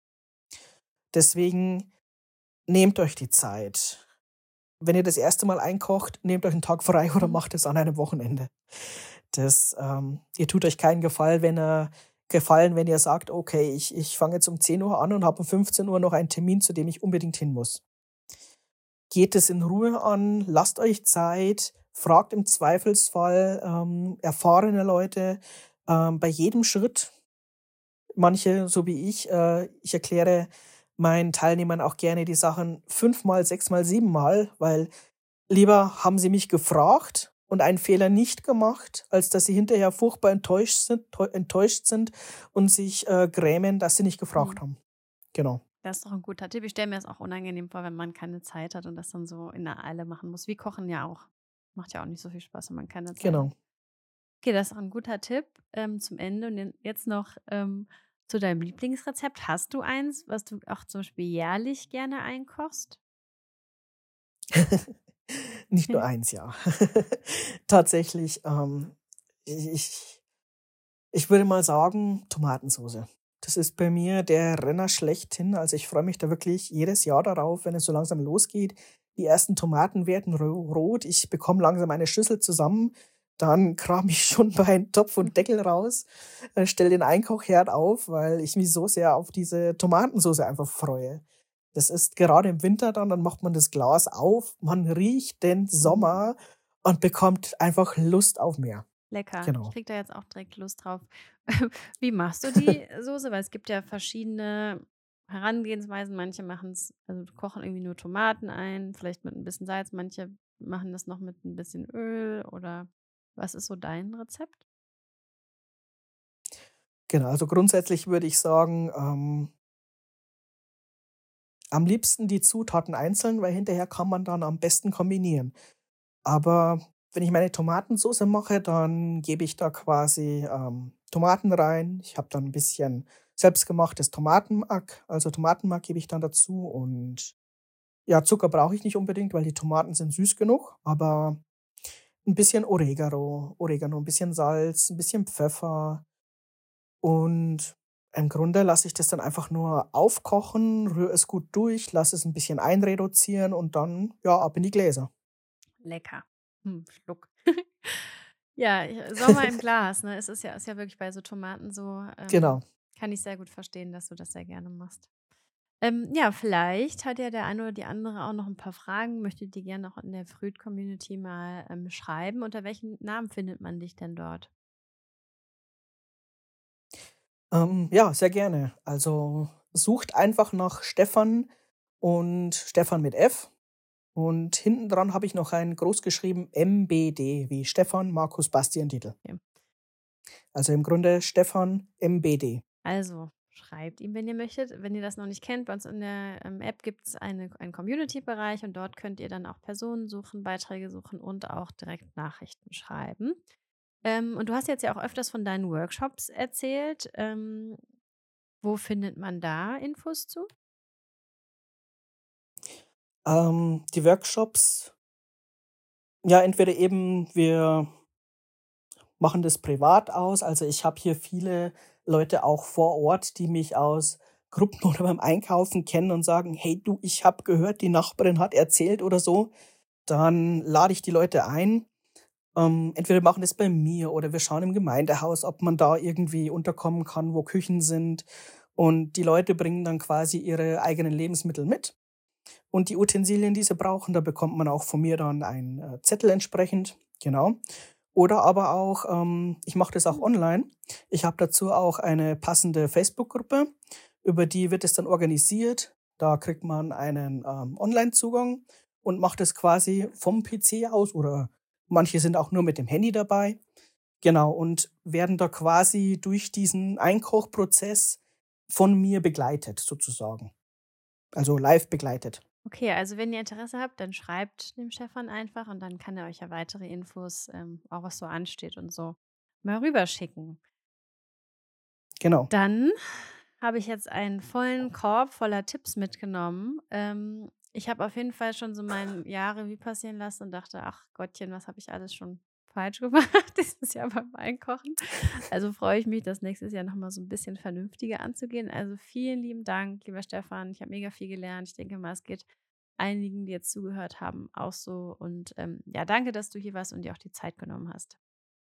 Deswegen nehmt euch die Zeit. Wenn ihr das erste Mal einkocht, nehmt euch 'n Tag frei oder Mhm. macht es an einem Wochenende. Das, ähm ihr tut euch keinen Gefall, wenn ihr Gefallen, wenn ihr sagt: „Okay, ich ich fange jetzt um zehn Uhr an und habe um fünfzehn Uhr noch einen Termin, zu dem ich unbedingt hin muss.“ Geht es in Ruhe an, lasst euch Zeit, fragt im Zweifelsfall, ähm, erfahrene Leute, ähm, bei jedem Schritt. Manche, so wie ich, äh ich erkläre meinen Teilnehmern auch gerne die Sachen fünfmal, sechsmal, siebenmal, weil lieber haben sie mich gefragt und einen Fehler nicht gemacht, als dass sie hinterher furchtbar enttäuscht sind teu enttäuscht sind und sich, äh, grämen, dass sie nicht gefragt Mhm. haben. Genau, Das ist doch ein guter Tipp. Ich stelle mir es auch unangenehm vor, wenn man keine Zeit hat und das dann so in der Eile machen muss. Wie Kochen ja auch. Macht ja auch nicht so viel Spaß, wenn man keine Zeit hat. genau. Okay, das ist auch 'n guter Tipp, ähm, zum Ende. Und jen jetzt noch, ähm, zu deinem Lieblingsrezept. Hast du eins, was du auch zum Beispiel jährlich gerne einkochst? Nicht nur eins, ja. Tatsächlich, ähm, ich ich würde mal sagen, Tomatensoße. Das ist bei mir der Renner schlechthin. Also, ich freue mich da wirklich jedes Jahr darauf, wenn es so langsam losgeht. Die ersten Tomaten werden ro rot. Ich bekomme langsam eine Schüssel zusammen. Dann kram ich schon meinen Topf und Deckel raus, äh, stelle den Einkochherd auf, weil ich mich so sehr auf diese Tomatensoße einfach freue. Das ist gerade im Winter dann, dann macht man das Glas auf, man riecht den Mhm. Sommer und bekommt einfach Lust auf mehr. Lecker. Ich Genau. kriege da jetzt auch direkt Lust drauf. Wie machst du die Soße? Weil es gibt ja verschiedene Herangehensweisen. Manche machen es, also kochen irgendwie nur Tomaten ein, vielleicht mit ein bisschen Salz. Manche machen das noch mit ein bisschen Öl oder was ist so dein Rezept? Genau, also grundsätzlich würde ich sagen, ähm, am liebsten die Zutaten einzeln, weil hinterher kann man dann am besten kombinieren. Aber wenn ich meine Tomatensoße mache, dann gebe ich da quasi, ähm, Tomaten rein. Ich habe dann ein bisschen selbstgemachtes Tomatenmark, also Tomatenmark gebe ich dann dazu und ja, Zucker brauche ich nicht unbedingt, weil die Tomaten sind süß genug, aber ein bisschen Oregano Oregano, ein bisschen Salz, ein bisschen Pfeffer und im Grunde lasse ich das dann einfach nur aufkochen, rühre es gut durch, lasse es ein bisschen einreduzieren und dann, ja, ab in die Gläser. Lecker. Hm, Schluck. Ja, ich Sommer im Glas, ne? Es ist ja ist ja wirklich bei so Tomaten so, ähm, Genau. kann ich sehr gut verstehen, dass du das sehr gerne machst. Ähm, ja, vielleicht hat ja der eine oder die andere auch noch ein paar Fragen, möchte die gerne auch in der Früht-Community mal, ähm, schreiben. Unter welchen Namen findet man dich denn dort? Ähm, ja, sehr gerne. Also, sucht einfach nach Stefan und Stefan mit F und hinten dran habe ich noch ein groß geschrieben M B D wie Stefan, Markus, Bastian, Dietel. Okay. Also, im Grunde Stefan M B D. Also, schreibt ihm, wenn ihr möchtet. Wenn ihr das noch nicht kennt, bei uns in der, ähm, App gibt es eine einen Community-Bereich und dort könnt ihr dann auch Personen suchen, Beiträge suchen und auch direkt Nachrichten schreiben. Ähm, und du hast jetzt ja auch öfters von deinen Workshops erzählt. Ähm, wo findet man da Infos zu? Ähm, die Workshops, ja, entweder eben wir machen das privat aus. Also, ich habe hier viele Leute auch vor Ort, die mich aus Gruppen oder beim Einkaufen kennen und sagen: „Hey du, ich habe gehört, die Nachbarin hat erzählt“ oder so. Dann lade ich die Leute ein. Ähm, entweder wir machen das bei mir oder wir schauen im Gemeindehaus, ob man da irgendwie unterkommen kann, wo Küchen sind. Und die Leute bringen dann quasi ihre eigenen Lebensmittel mit. Und die Utensilien, die sie brauchen, da bekommt man auch von mir dann einen äh, Zettel entsprechend. Genau. Oder aber auch, ähm, ich mache das auch Mhm. online. Ich habe dazu auch eine passende Facebook-Gruppe, über die wird es dann organisiert. Da kriegt man einen ähm, Online-Zugang und macht es quasi vom P C aus oder manche sind auch nur mit dem Handy dabei. Genau, und werden da quasi durch diesen Einkochprozess von mir begleitet sozusagen. Also live begleitet. Okay, also wenn ihr Interesse habt, dann schreibt dem Stefan einfach und dann kann er euch ja weitere Infos, ähm, auch was so ansteht und so, mal rüberschicken. Genau. Dann habe ich jetzt einen vollen Korb voller Tipps mitgenommen. Ähm, ich habe auf jeden Fall schon so mein Jahr Revue passieren lassen und dachte: „Ach Gottchen, was habe ich alles schon falsch gemacht dieses Jahr beim Einkaufen?“ Also, freue ich mich, das nächstes Jahr noch mal so ein bisschen vernünftiger anzugehen. Also, vielen lieben Dank, lieber Stefan. Ich habe mega viel gelernt. Ich denke mal, es geht einigen, die jetzt zugehört haben, auch so. Und, ähm, ja, danke, dass du hier warst und dir auch die Zeit genommen hast.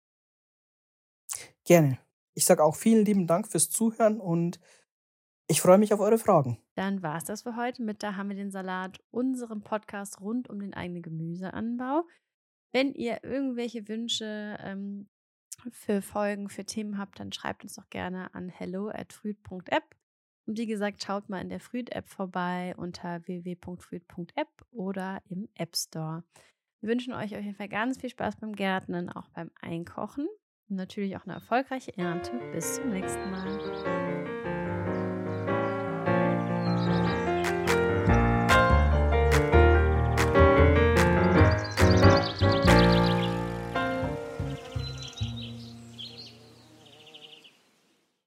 Gerne. Ich sage auch vielen lieben Dank fürs Zuhören und ich freue mich auf eure Fragen. Dann war es das für heute mit „Da haben wir den Salat“, unserem Podcast rund um den eigenen Gemüseanbau. Wenn ihr irgendwelche Wünsche, ähm, für Folgen, für Themen habt, dann schreibt uns doch gerne an hello at früd punkt app. Und wie gesagt, schaut mal in der Früd-App vorbei unter w w w punkt früd punkt app oder im App Store. Wir wünschen euch auf jeden Fall ganz viel Spaß beim Gärtnern, auch beim Einkochen und natürlich auch eine erfolgreiche Ernte. Bis zum nächsten Mal.